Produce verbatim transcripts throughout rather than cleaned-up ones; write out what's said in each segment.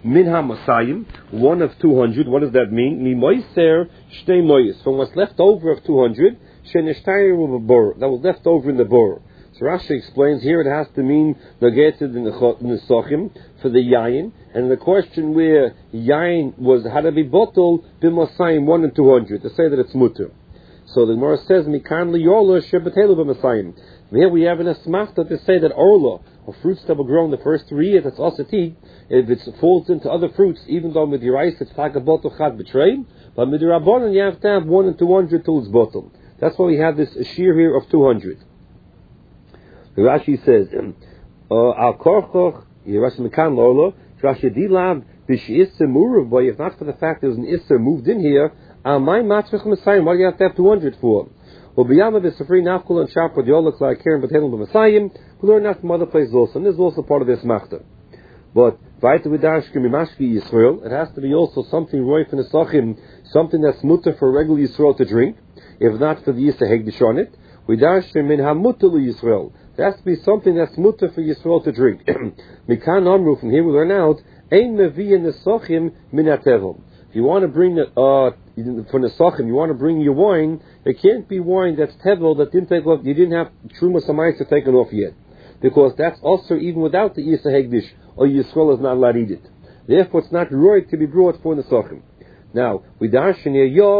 Minha Masayim, one of two hundred. What does that mean? Mi Moiser Shtei Moyes. From what's left over of two hundred, Sheneshtayir of a bor. That was left over in the bor. So Rashi explains here it has to mean negated in the Sochim for the Yayin. And the question where Yayin was had to be bottled, B'Masayim one and two hundred, to say that it's mutter. So the Gemara says, Mikan liyorla shebetelu b'Masayim. Here we have an asmachta to say that orla, or fruits that will grow in the first three years, that's also teed, if it falls into other fruits, even though with your rice it's like a bottle chad betray, but with your rabbanon you have to have one and two hundred till it's bottle. That's why we have this shear here of two hundred. The Rashi says, Al korchoch, Rashi Mikan lorla, Rashi dilav, b'shi'issa muruv, boy, if not for the fact there's an issa moved in here, Al my matzvich Masayim, why do you have to have two hundred for? Well, b'yama b'safri nafkul and shapad yolak la'akirim b'telum b'Masayim, we learn that from other places also, and this is also part of this machta. But, vayta v'dashkim imashki Yisrael, it has to be also something roy from the Sachim, something that's mutter for regular Yisrael to drink, if not for the Yisa Hegdish on it, v'dashkim min ha-mutter Yisrael. There has to be something that's mutter for Yisrael to drink. Mikan amru, from here we learn out, ein mevi in the Sachim min ha-tevel. If you want to bring the, uh, from the Sachim, you want to bring your wine, it can't be wine that's tevel, that didn't take off, you didn't have Truma Samayis to take it off yet. Because that's also even without the Yisa Hegdish, or Yisrael is not allowed to eat it. Therefore, it's not right to be brought for the Sachim. Now, we darshan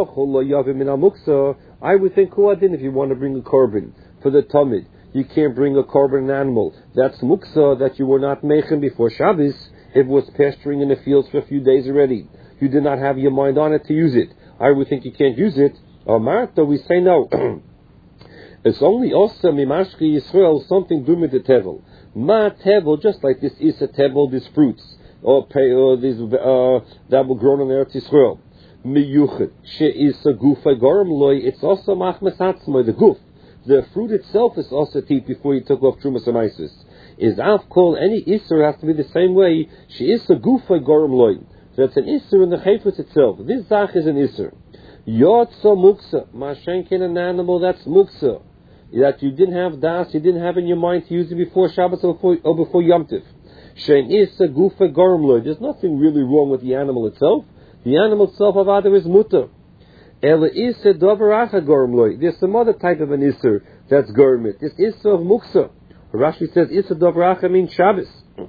I would think Kuadin if you want to bring a korban for the Tamid. You can't bring a korban animal. That's muksa that you were not making before Shabbos. It was pasturing in the fields for a few days already. You did not have your mind on it to use it. I would think you can't use it. Or Martha, we say no. It's only also mimashki Yisrael, something doing with the tevel. Ma tevel, just like this is a tevel, these fruits, or, or these uh, that were grown on Eretz Yisrael. Miyuchet, she is a gufa gorm loy. It's also machmas hatzmoy, the guf. The fruit itself is also teeth before you took off Trumas Amaisis. Is av called any isser has to be the same way. She is a gufa gorm loy. So it's an isser in the chayfus itself. This zach is an isser. Yotza muksa, mashenkin an animal that's muksa. That you didn't have das, you didn't have in your mind to use it before Shabbos or before, or before Yom Tiv. Shein isa gufa gormloy. There's nothing really wrong with the animal itself. The animal itself of other is mutter. Ela isa dovaracha gormloy. There's some other type of an isser that's gormit. This isa of muksa. Rashi says isa dovaracha means Shabbos.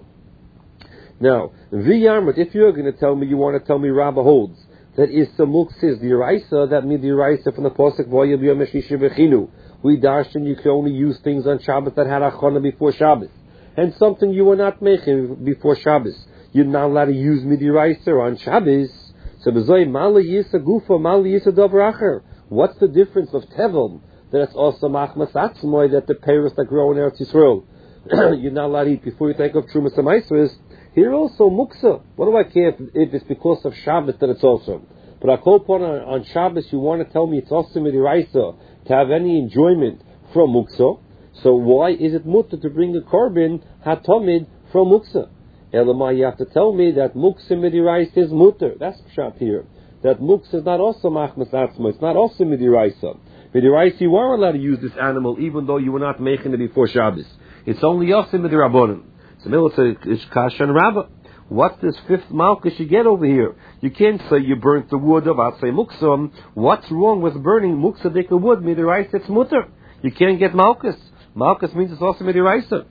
Now, v'yarmut, if you're going to tell me, you want to tell me Rabbah holds that isa muksa is the Yeraisa, that means the Yeraisa from the Pasuk V'yam Yom Hashish V'chinu. We darshan you can only use things on Shabbos that had achana before Shabbos, and something you were not making before Shabbos. You're not allowed to use midiraisa on Shabbos. So b'zoy mala yisa gufa mala yisa davracher. What's the difference of tevel that it's also machmas atzmoy that the peiros that grow in Eretz Yisrael you're not allowed to eat before you take off Trumas Amaisros? Here also muksa. What do I care if, if it's because of Shabbos that it's also? But I call upon on, on Shabbos you want to tell me it's also midiraisa to have any enjoyment from muksa. So why is it mutter to bring a korban hatomid from muksa? Elamai, you have to tell me that muksa midiraisa is mutter. That's pshat here. That muksa is not also machmas atzma. It's not also midiraisa. Midiraisa, you are allowed to use this animal even though you were not making it before Shabbos. It's only also midirabonim. So it's kasha and rabba. What's this fifth malchus you get over here? You can't say you burnt the wood of Atzei Muksam. What's wrong with burning Muksadika wood? Midiraisa, it's mutter. You can't get malchus. Malchus means it's also midiraisa.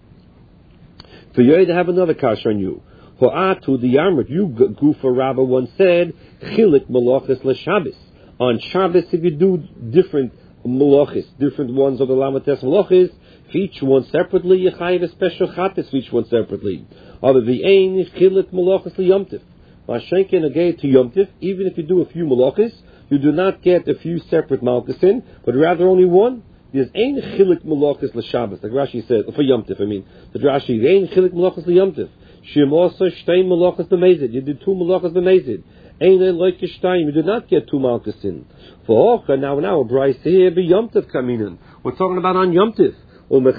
For you to have another kasha on you. Ho'atu the yarmut, you Gufa Rabba once said, Chilik malachis l'Shabbos. On Shabbos, if you do different malachis, different ones of the lamates malachis, for each one separately, you chayiv a special chatis for each one separately. Other the ain is chilik malachis liyomtiv. Mashenkin agay to yomtiv. Even if you do a few malachis, you do not get a few separate malchus in, but rather only one. There's ain chilik malachis l'Shabbos, like Rashi said for yomtiv. I mean, the Rashi ain chilik malachis liyomtiv. Shim also shtein malachis b'mezid. You did two malachis b'mezid. Ain like shtein. You did not get two malchus in. For hocha now now a brayse here be yomtiv kaminin. We're talking about on yomtiv. You want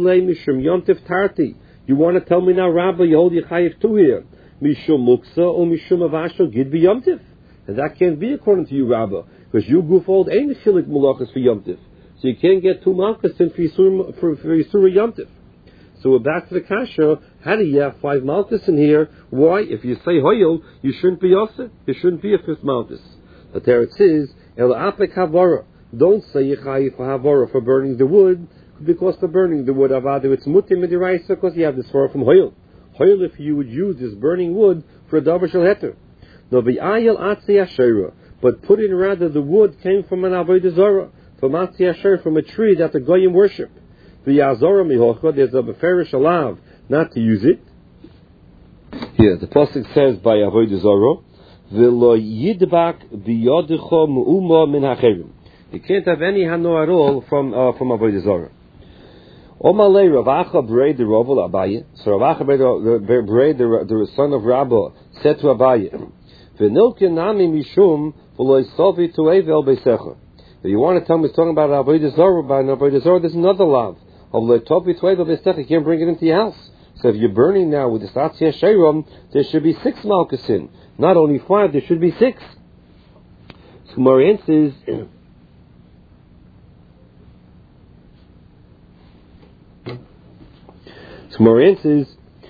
to tell me now, Rabbi, you hold your chayiv two here. Mishum muksa or mishum avasho gid be yomtiv. And that can't be according to you, Rabbi, because you gufold ain't chilik malachas for yomtiv. So you can't get two malchus in for Yisura yomtiv. So we're back to the kasha. How do you have five malchus in here? Why? If you say hoyel, you shouldn't be offset. You shouldn't be a fifth malchus. But there it says, el apek havara. Don't say yechayi for havara for burning the wood, because for burning the wood avadu it's mutim midiraisa, because you have this far from hoyel. Hoyel, if you would use this burning wood for a davar shel heter. No, the ayel atzi asherah, but put in rather the wood came from an avodah zarah, from atzi asherah, from a tree that the goyim worship. The azara mihocha, there's a beferish alav not to use it. Here, the pasuk says by avodah zarah, v'lo yidbak biyodecha mu'uma min hacherim. You can't have any hano at all from uh, from avodah zarah. Omalei Rav Acha Brei the Rav Abaye. So Rav Acha Brei the the son of Rabba said to Abaye, "V'nilke nami mishum v'lo yisovi to evel beisecha." You want to tell me it's talking about avodah zarah? By avodah zarah, there's another lav of leitovi to evel beisecha. You can't bring it into your house. So if you're burning now with the Satzia Sheiram, there should be six malchusin, not only five. There should be six. So Gemara answers. So Gemara says,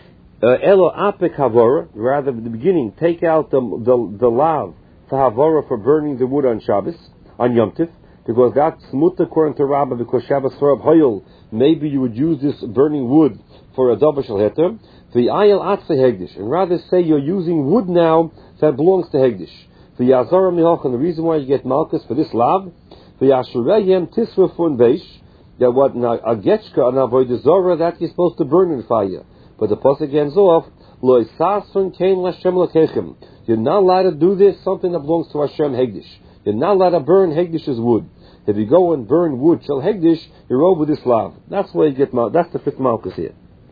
"Elo apek havara." Rather, at the beginning, take out the the, the lav for havara for burning the wood on Shabbos, on Yom Tif, because that's muta according to Rabbah, because Shabbos Sorab Hoyel. Maybe you would use this burning wood for a davar shel heter. The ayel atze hegdish, and rather say you're using wood now that belongs to hegdish. The yazara mihoch, and the reason why you get malchus for this lav, the yashreyem tisra fun beish. That what now a getchka an avodah zarah that you're supposed to burn in fire, but the pasuk ends off lo isasun kain l'Hashem lekechem. You're not allowed to do this something that belongs to Hashem hegdish. You're not allowed to burn hegdish's wood. If you go and burn wood shel hegdish, you're over this lav. That's where you get mal. That's the fifth malchus here.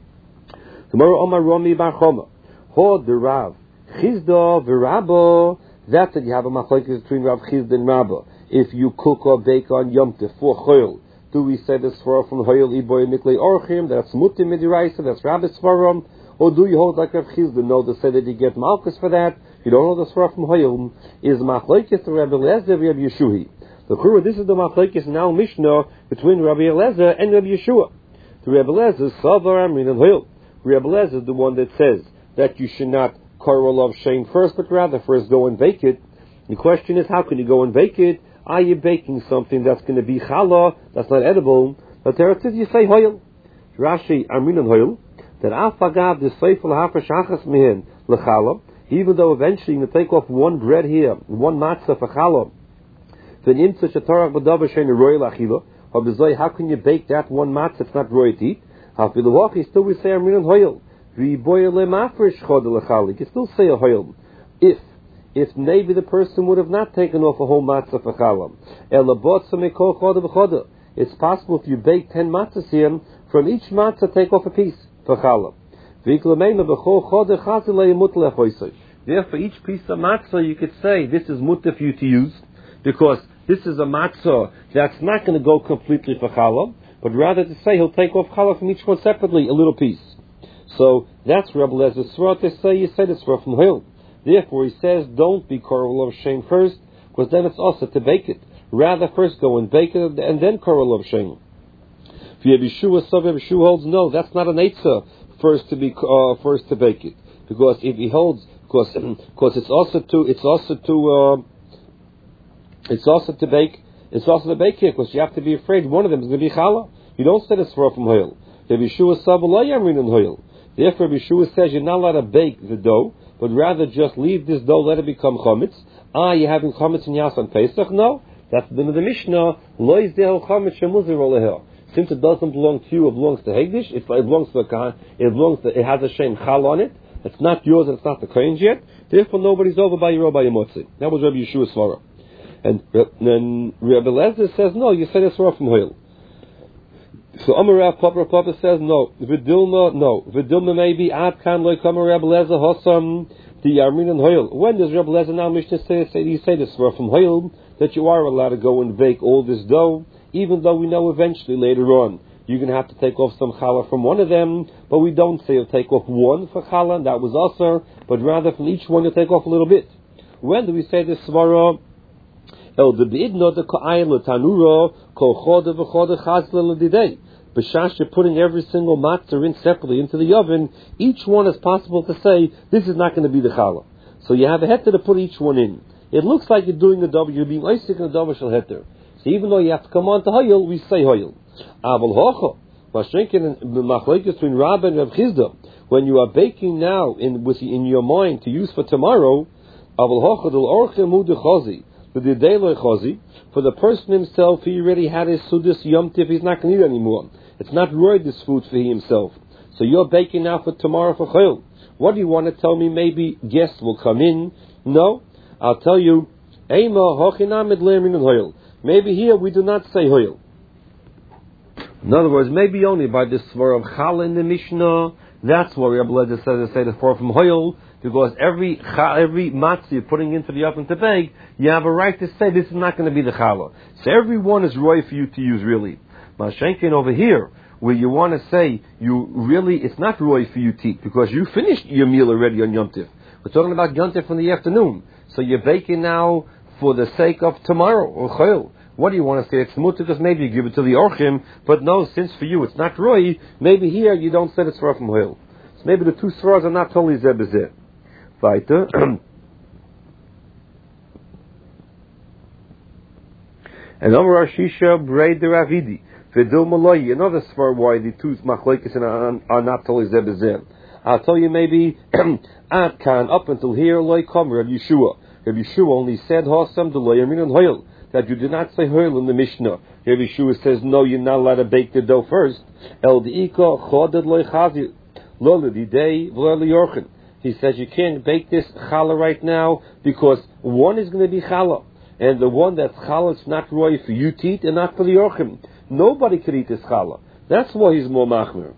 Tomorrow Omar Romi Bar Choma Hod the Rav Chizda v'Rabba. That's that you have a machlokes between Rav Chizda and Rabba. If you cook or bake on Yom Tov for choil, do we say this for from Hoyel Iboy Miklei Orchim? That's Mutim Midiraisa, that's Rabbi Svaram. Or do you hold like Rav Chizda? No, to say that you get Malchus for that. You don't know the Svar from Hoyel. Is Machlokes to Rabbi Eliezer and Rabbi Yeshuhi. The Chura, this is the Machlokes now Mishnah between Rabbi Eliezer and Rabbi Yeshua. The Rabbi Eliezer, Savar Amrin and Hoyel. Rabbi Eliezer is the one that says that you should not Karol of Shane first, but rather first go and bake it. The question is, how can you go and bake it? Are you baking something that's going to be challah, that's not edible? But there it is, you say hoyel. Rashi, Armin and hoyel, that afagav the seifel hafer shachas mihin lechallah, even though eventually you take off one bread here, one matzah for challah, then imtza shatarach b'davar shein royal achila, or b'zoy, how can you bake that one matzah, it's not royal to eat? Hafiluach, still we say Armin and hoyel. V'boy lemafresh chod lechallah, you can still say a hoyel. If If maybe the person would have not taken off a whole matzah for challah. It's possible if you bake ten matzahs here, from each matzah take off a piece for challah. Therefore, each piece of matzah you could say, this is mutter for you to use, because this is a matzah that's not going to go completely for challah, but rather to say he'll take off challah from each one separately, a little piece. So that's Rabbi Eliezer Svar to say you said it's from Hill. Therefore, he says, don't be Korol of Shem first, because then it's also to bake it. Rather, first go and bake it, and then Korol of Shem. If you have Yeshua, so if Yeshua holds, no, that's not an Eitzah, first to be, uh, first to bake it. Because if he holds, because, because it's also to, it's also to, uh, it's also to bake, it's also to bake it, because you have to be afraid one of them is going to be Challah. You don't say this from Hoyel. If Yeshua, so Yamrin and Hoyel. Therefore, Yeshua says you're not allowed to bake the dough, but rather just leave this dough, let it become chametz. Ah, you're having chametz in Yas on Pesach? No, that's the, the Mishnah. Lo yizdehel chametz shemuzir olehel. Since it doesn't belong to you, it belongs to Hegdish. It, it belongs to a Kahan. It belongs to. It has a shem chal on it. It's not yours, and it's not the Kohen's yet. Therefore, nobody's over by your by your motzi. That was Rabbi Yeshua's svara. And then Rabbi Eliezer says, no, you said it's from Hoyel. So Amarav Papa Papa says no. Vidilma no. Vidilma maybe Ad Kan Loy Kama Rabbi Eliezer Hossam the Yarmin and Hoyel. When does Rabbi Eliezer now Mishnah say say you say this from Hoyel that you are allowed to go and bake all this dough, even though we know eventually later on you're going to have to take off some challah from one of them, but we don't say you'll take off one for challah, that was also, but rather from each one you'll take off a little bit. When do we say this svara? El the bidno the ka'ayim le tanura kol choda v'choda chazle le didei. B'shash, you're putting every single matzah in separately into the oven. Each one is possible to say, this is not going to be the challah. So you have a heter to put each one in. It looks like you're doing the double, you're being oisik in the double shel heter. So even though you have to come on to hoyel, we say hoyel. Aval hocha, Mashenkin and machlekes between Rabba and Rav Chizda, when you are baking now in with in your mind to use for tomorrow, aval hocha del orchem hu de chazi, the delay chazi, for the person himself, he already had his sudas yom tif, he's not going to eat anymore. It's not roy this food for he himself. So you're baking now for tomorrow for chayil. What do you want to tell me? Maybe guests will come in? No, I'll tell you. Maybe here we do not say hoyel. In other words, maybe only by the svar of challah in the Mishnah. That's what Rabbi Lezer says to say the svar from hoyel, because every every matzah you're putting into the oven to bake, you have a right to say this is not going to be the challah. So every one is roy for you to use really. Mashenkin over here, where you want to say you really, it's not roy for you to eat because you finished your meal already on Yom Tif. We're talking about Yom Tif in the afternoon, so you're baking now for the sake of tomorrow or chayil. What do you want to say? It's mutter because maybe you give it to the orchim, but no, since for you it's not roy, maybe here you don't say the svara from chayil. So maybe the two svaras are not totally zeh b'zeh. Weiter. And Amar Ashisha Brei de Ravidi. Another svar why the two machlekes are not totally zeh b'zeh. I'll tell you maybe Ad Kan up until here loy come Rav Yeshua. Rav Yeshua only said Hosam de loy yamin and hoyel, that you did not say hoyel in the Mishnah. Rav Yeshua says no, you're not allowed to bake the dough first. El deika choded loy chazi lo l'didei v'lo liyorchen. He says you can't bake this challah right now because one is going to be challah, and the one that's challah is not roy for you to eat and not for the yorchim. Nobody could eat this challah. That's why he's more machmir.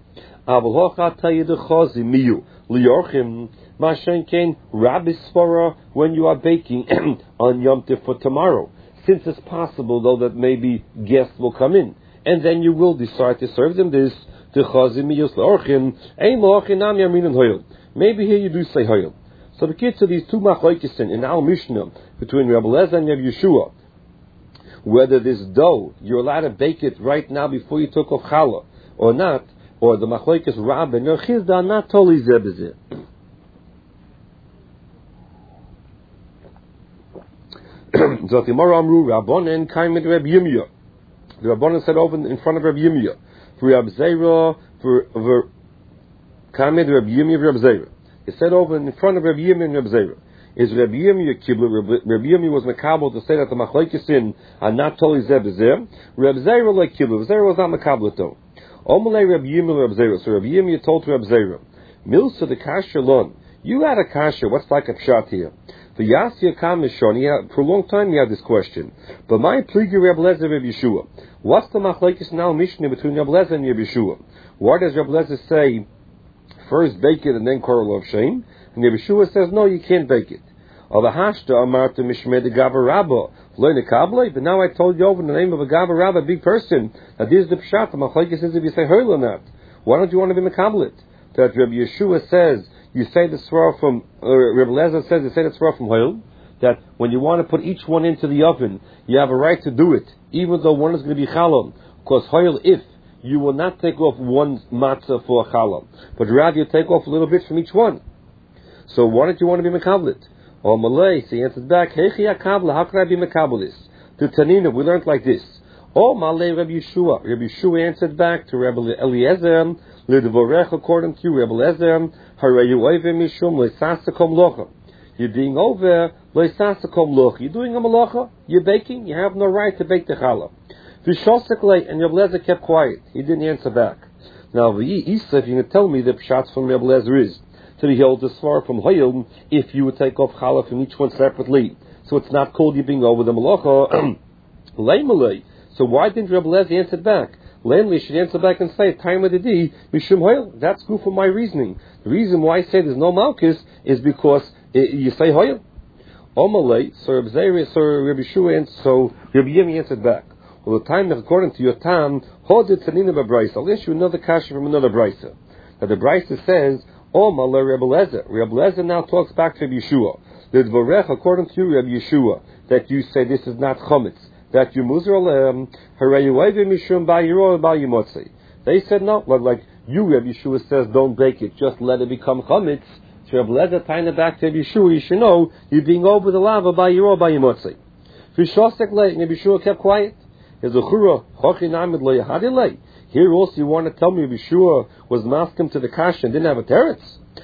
When you are baking on Yom Tif for tomorrow, since it's possible though that maybe guests will come in, and then you will decide to serve them this. Maybe here you do say hoyel. So the kids of these two machlokes in our Mishnah between Rabbi Lezer and Rabbi Yeshua, whether this dough you're allowed to bake it right now before you took off challah or not, or the machlokes Rabba and Rav Chizda are not totally zeh b'zeh. So the Gemara Amru Rabbanan Kaimed Reb Yirmiyah. The Rabbanan said over in front of Reb Yirmiyah for Reb Zera for for Kaimed Reb Yirmiyah Reb Zera. He said over in front of Reb Yirmiyah and Reb Zera. Is Reb Yirmiyah Kibla? Reb Yirmiyah was makabel to say that the machlokes in are not totally zeh b'zeh. Reb Zera like Kibla. Reb Zera was not makabel though. Omalei Reb Yirmiyah Reb Zera. So Reb Yirmiyah told Reb Zera, Milsa the kasha lon. You had a kasha. What's like a pshat here? The Yasya Kamishon, for a long time you had this question. But my pligi Reb Lezer Reb Yeshua. What's the machlokes now Mishnah between Reb Lezer and Reb Yeshua? Why does Reb Lezer say first bake it and then korol of shame? And Reb Yeshua says no, you can't bake it. Or the hashta amarta mishmei de gavar rabba loy nekable. But now I told you over in the name of a gavar rabba, a big person, that this is the pshat. The machlokes is if you say hoyel or not. Why don't you want to be mekabel it? That Reb Yeshua says. You say the svara from, uh, Reb Lezer says, you say the svara from Hoyel, that when you want to put each one into the oven, you have a right to do it, even though one is going to be challah. Because Hoyel, if you will not take off one matzah for a challah, but rather you take off a little bit from each one. So why don't you want to be mekabel? Or Malay, so he answered back, Hechi akabla, how can I be mekabel this? To Tanina, we learned like this. Oh, Malay Reb Yeshua. Reb Yeshua answered back to Reb Eliezer, Lidvorech, according to you, Reb Eliezer, Harayu Oivim Mishum, Leisasakom Locha. You're being over, Leisasakom Locha. You're doing a malacha, you're baking, you have no right to bake the challah. Vishosaklei, and Reb Eliezer kept quiet. He didn't answer back. Now, Isa, if you can tell me the pshat from Reb Eliezer is, so he holds as far from Hoyel, if you would take off challah from each one separately. So it's not called you being over the malacha. Leimalei. So why didn't Reb Eliezer answer back? Lamely should answer back and say, time of the day, Mishum Hoyel. That's good for my reasoning. The reason why I say there's no Malchus is because it, you say Hoyel. Omalei, so Reb Zera, so Reb Yeshua, and so Reb Yirmiyah answered back. Well, the time, according to your tam, Hodit Tanina B'Braisa. I'll issue another kasha from another Braisa. Now the Braisa says, Omalei Reb Eliezer. Reb Eliezer now talks back to Reb Yeshua. The Dvorech, according to you, Reb Yeshua, that you say this is not Chometz. That you muzar alem, harayu oivim mishum ba'yiro ba'yimotzei. They said no. Like you, Rabbi Yeshua says, don't bake it, just let it become chametz. So Rabbi Lezer tying it back to Rabbi Yeshua, you should know you're being over the lava by your or by your motzei. V'shosek lei, Rabbi Yeshua kept quiet. Here also you want to tell me Rabbi Yeshua was maskim to the kasha and didn't have a teretz.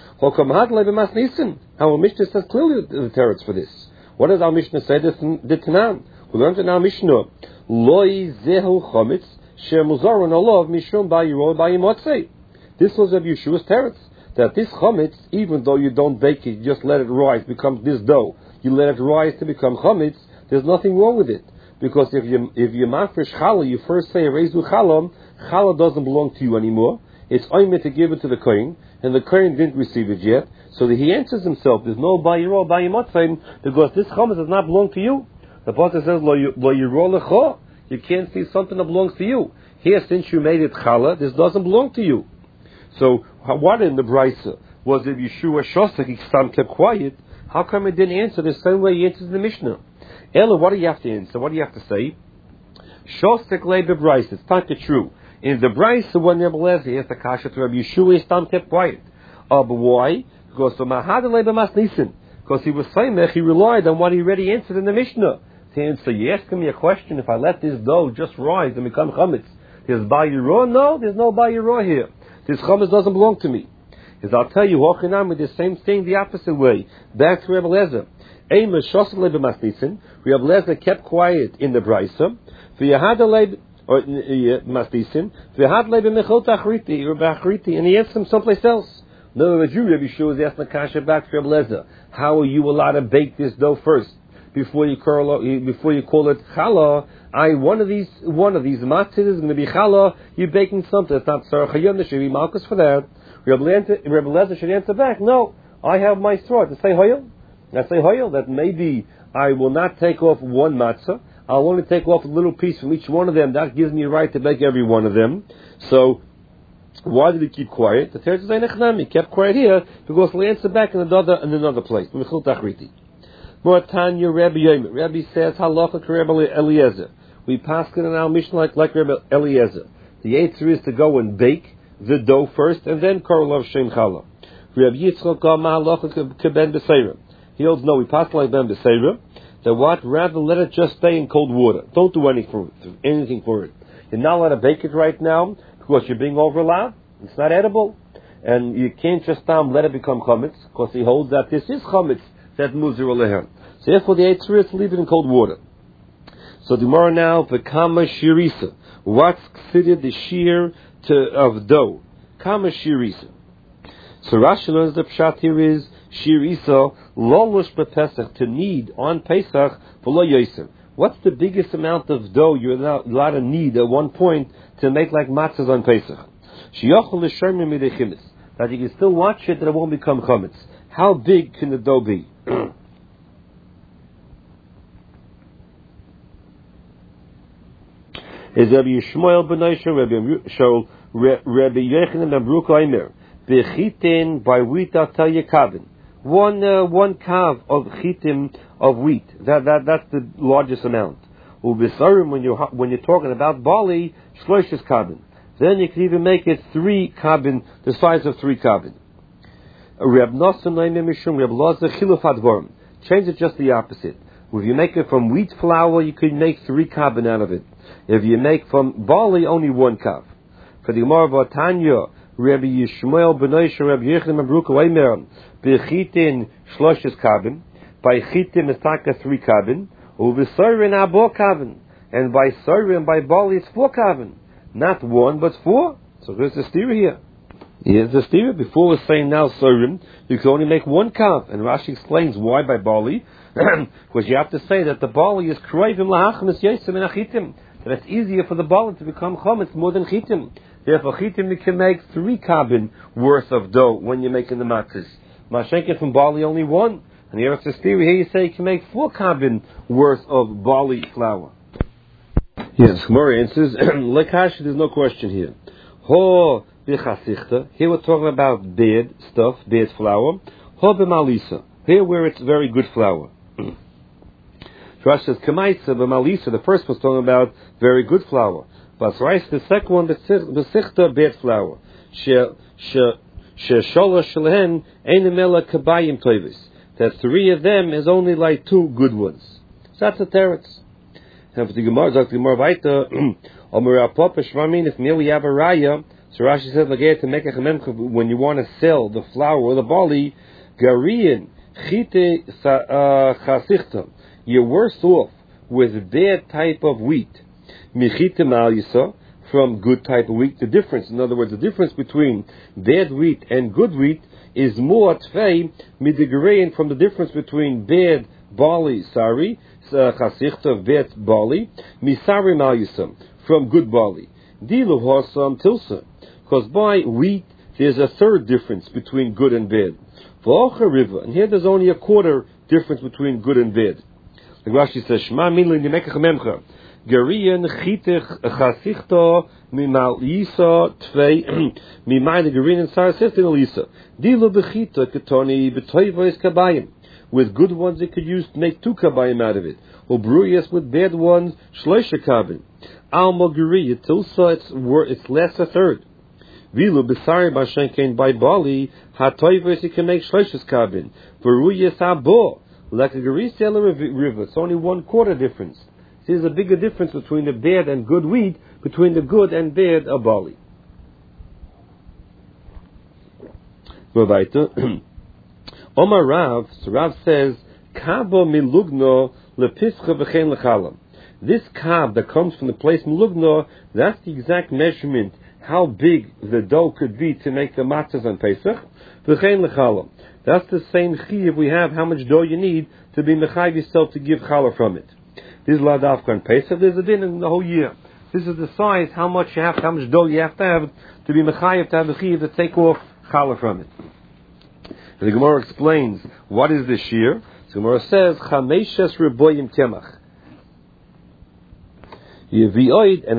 Our Mishnah says clearly the teretz for this. What does our Mishnah say? This Tanan. We learned in our Mishnah, Loi zehu chometz sher muzaron olav mishum ba'yiro ba'yimotzei. This was Rabbi Yeshua's teretz, that this chometz, even though you don't bake it, you just let it rise, becomes this dough. You let it rise to become chometz. There's nothing wrong with it, because if you if you mafresh challah, you first say reizu chalam. Challah doesn't belong to you anymore. It's only to give it to the kohen, and the kohen didn't receive it yet. So that he answers himself, there's no ba'yiro ba'yimotzei, because this chometz does not belong to you. The Pasuk says, Lo yiro lecho. You can't see something that belongs to you. Here, since you made it challah, this doesn't belong to you. So, what in the Brisa? Was if Yeshua Shosek, he kept quiet? How come he didn't answer the same way he answers the Mishnah? Ella, what do you have to answer? What do you have to say? Shosek lei beBrisa. It's not the true. In the Brisa, when Rebbe Lezer asked the kasha to Rabbi Yeshua, he kept quiet. Uh, but why? Because the Mahad lei beMasnisin. Because he was saying that he relied on what he already answered in the Mishnah. To answer, you ask me a question, if I let this dough just rise and become chametz, there's ba'yiro? No, there's no ba'yiro here. This chametz doesn't belong to me. As I'll tell you, Hochinam with the same thing the opposite way. Back to Rebbe Lezer. Eimer shosel lei beMasnisin. Rebbe Lezer kept quiet in the Brisa. V'yahad lei or Masnisin. V'yahad lei b'mechot achriti or b'achriti, and he asked him someplace else. In other words, you, Rabbi Yeshua, is asking the kasha back to Rebbe Lezer. How are you allowed to bake this dough first before you call before you call it challah? I one of these one of these matzahs is going to be challah. You're baking something. It's not tzarech hayom. There should be malchus for that. Rebbe Lezer should answer back. No, I have my straw to say hoyel. I say hoyel that maybe I will not take off one matzah. I'll only take off a little piece from each one of them. That gives me a right to bake every one of them. So why did he keep quiet? The Teretz is he kept quiet here because he'll answer back in another in another place. Moratanya Rabbi Yomer. Rabbi says halacha to Rabbi Eliezer. We pass it in our mission like like Rabbi Eliezer. The answer is to go and bake the dough first and then korolav shem challah. Rabbi Yitzchak halacha keben b'seira. He holds no. We pass like ben b'seira. That what? Rather let it just stay in cold water. Don't do anything for it. Anything for it. You're not allowed to bake it right now because you're being over allowed. It's not edible, and you can't just um, let it become chametz because he holds that this is chametz that muzir alehem. So therefore, the answer is to leave it in cold water. So the Gemara now, v'kama shirisa. What's considered the shear to of dough? Kama shirisa. So Rashi learns the pshat here is shirisa lolush b'Pesach, to knead on Pesach v'lo yosem. What's the biggest amount of dough you're allowed to knead at one point to make like matzahs on Pesach? Shiyochel l'shermim midei chimetz, that you can still watch it and it won't become chametz. How big can the dough be? Is Rabbi Yishmael ben Eisha, Rabbi Shaul, Rabbi Yochanan ben Baruch Omer, bechitin by wheat atal yekavin. One uh, one kav of chitim of wheat. That that that's the largest amount. Ubesarim, when you when you're talking about barley, shloishes kavin. Then you can even make it three kavin, the size of three kavin. Reb Nosson Leimim Mishum Reb Lozer Chiluf Advorim. Change it just the opposite. If you make it from wheat flour, you could make three kavin out of it. If you make from barley, only one kav. For the Gemara Vatanya, Rabbi Yishmael ben Eisha, Rabbi Yochanan ben Baruch Omer, bechitin shloshes kavin. By chitim is taka three kavin. Uvesorin abo kavin. And by sorin, by barley, it's four kavin. Not one, but four. So there's the steer here. Here's the steer. Before we're saying now sorim, you can only make one kav. And Rashi explains why by barley. Because you have to say that the barley is kroivim lahachmas yosem and achitim. That it's easier for the barley to become chametz more than chitim. Therefore, chitim you can make three kabin worth of dough when you're making the matzahs. Mashenkin from barley only one. And here it's a theory. Here you say you can make four kabin worth of barley flour. Yes, Gemara answers, Lekash, there's no question here. Ho b'chasichta. Here we're talking about bad stuff, bad flour. Ho b'malisa. Here where it's very good flour. Rashi says, Kamaisa b'malisa. The first was talking about very good flour. But rice, the second one, besichta bet flour. She she she sholosh shelen einamela kabayim toivis. That three of them is only like two good ones. So that's a teretz. And for the Gemara, the Gemara weiter, Omer Apop Shvamin, if we have a raya, so Rashi says like to make a memcha when you want to sell the flour or the barley, gariyin chite chasichta. You're worse off with bad type of wheat. Michite malisa from good type of wheat. The difference, in other words, the difference between bad wheat and good wheat is more tfei midigrein from the difference between bad barley, sorry, chasichta bad barley, misari malyisam from good barley. Dilu hasam tilsa, because by wheat there's a third difference between good and bad. V'ocha river, and here there's only a quarter difference between good and bad. The Rashi says, Shema minlin yimekach memcha. Gariyan chitich chasichta mimalisa tvei mimay the gariyan sarasiftin alisa dilu bechita ketoni betoiva is kabayim. With good ones, it could use to make two kabayim out of it. Or bruyas with bad ones, shloisha kabin. Alma gariya tilsa it's it's less a third. Vilu besari bashenkein by bali hatoiva is you can make shloisha kabin. Bruyas abo like a garisel river. It's only one quarter difference. There's a bigger difference between the bad and good wheat, between the good and bad of barley. Go weiter. Omar Rav, so Rav says, Kabo milugno lepischa v'chein lechalam. This kab that comes from the place milugno, that's the exact measurement how big the dough could be to make the matzahs on Pesach. V'chein lechalam. That's the same chiyuv we have, how much dough you need to be mechayiv yourself to give challah from it. This is ladavka on Pesach. There's a din in the whole year. This is the size, how much you have, how much dough you have to have to be mechayiv, to have the chiyuv to take off challah from it. And the Gemara explains what is this shear. So the Gemara says, Chameshes reboyim kemach. And